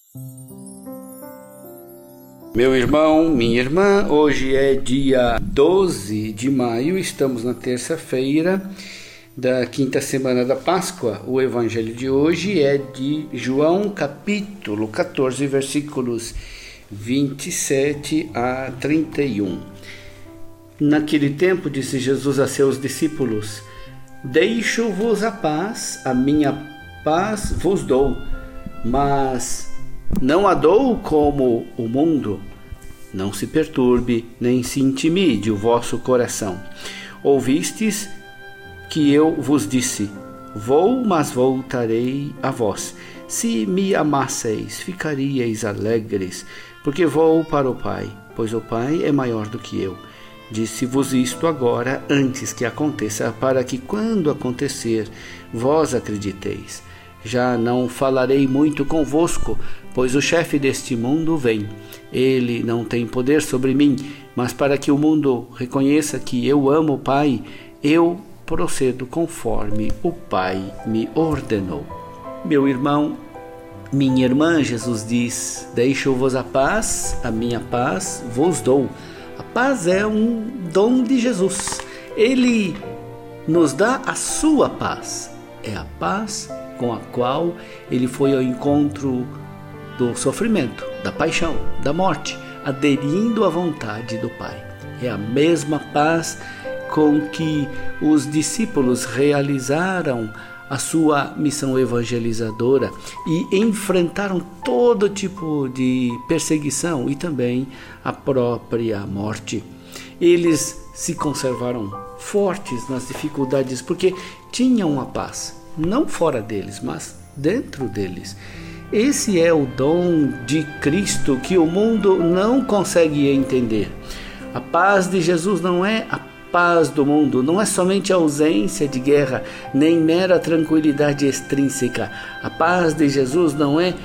Meu irmão, minha irmã, hoje é dia 12 de maio, estamos na terça-feira da quinta semana da Páscoa. O evangelho de hoje é de João, capítulo 14, versículos 27 a 31. Naquele tempo disse Jesus a seus discípulos: Deixo-vos a paz, a minha paz vos dou, mas não a dou como o mundo. Não se perturbe, nem se intimide o vosso coração. Ouvistes que eu vos disse: Vou, mas voltarei a vós. Se me amasseis, ficaríeis alegres, porque vou para o Pai, pois o Pai é maior do que eu. Disse-vos isto agora, antes que aconteça, para que, quando acontecer, vós acrediteis. Já não falarei muito convosco, pois o chefe deste mundo vem. Ele não tem poder sobre mim, mas para que o mundo reconheça que eu amo o Pai, eu procedo conforme o Pai me ordenou. Meu irmão, minha irmã, Jesus diz: Deixo-vos a paz, a minha paz vos dou. A paz é um dom de Jesus. Ele nos dá a sua paz. É a paz com a qual ele foi ao encontro do sofrimento, da paixão, da morte, aderindo à vontade do Pai. É a mesma paz com que os discípulos realizaram a sua missão evangelizadora e enfrentaram todo tipo de perseguição e também a própria morte. Eles se conservaram fortes nas dificuldades porque tinham a paz, não fora deles, mas dentro deles. Esse é o dom de Cristo que o mundo não consegue entender. A paz de Jesus não é a paz do mundo, não é somente a ausência de guerra, nem mera tranquilidade extrínseca. A paz de Jesus não é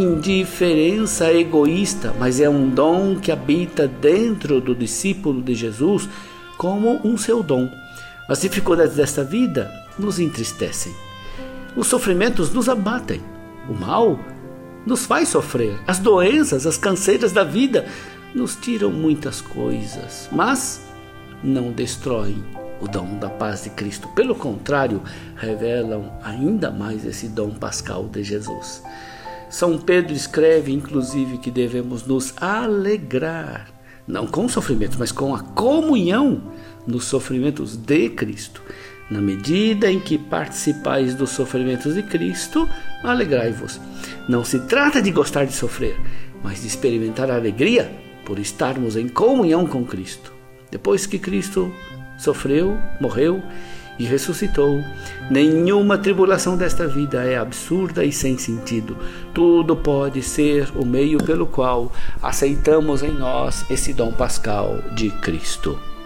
indiferença egoísta, mas é um dom que habita dentro do discípulo de Jesus como um seu dom. As dificuldades desta vida nos entristecem. Os sofrimentos nos abatem. O mal nos faz sofrer. As doenças, as canseiras da vida nos tiram muitas coisas, mas não destroem o dom da paz de Cristo. Pelo contrário, revelam ainda mais esse dom pascal de Jesus. São Pedro escreve, inclusive, que devemos nos alegrar, não com os sofrimentos, mas com a comunhão nos sofrimentos de Cristo. Na medida em que participais dos sofrimentos de Cristo, alegrai-vos. Não se trata de gostar de sofrer, mas de experimentar a alegria por estarmos em comunhão com Cristo. Depois que Cristo sofreu, morreu e ressuscitou, nenhuma tribulação desta vida é absurda e sem sentido. Tudo pode ser o meio pelo qual aceitamos em nós esse dom pascal de Cristo.